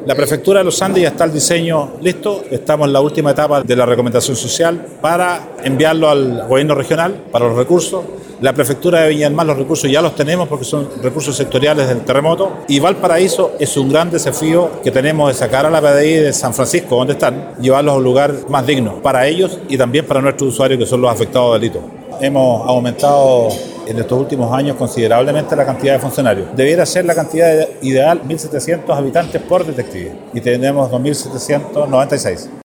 La Prefectura de los Andes ya está el diseño listo, estamos en la última etapa de la recomendación social para enviarlo al gobierno regional para los recursos. La Prefectura de Viña del Mar los recursos ya los tenemos porque son recursos sectoriales del terremoto, y Valparaíso es un gran desafío que tenemos de sacar a la PDI de San Francisco, donde están, llevarlos a un lugar más digno para ellos y también para nuestros usuarios que son los afectados del hito. Hemos aumentado en estos últimos años considerablemente la cantidad de funcionarios. Debiera ser la cantidad ideal 1.700 habitantes por detective y tenemos 2.796.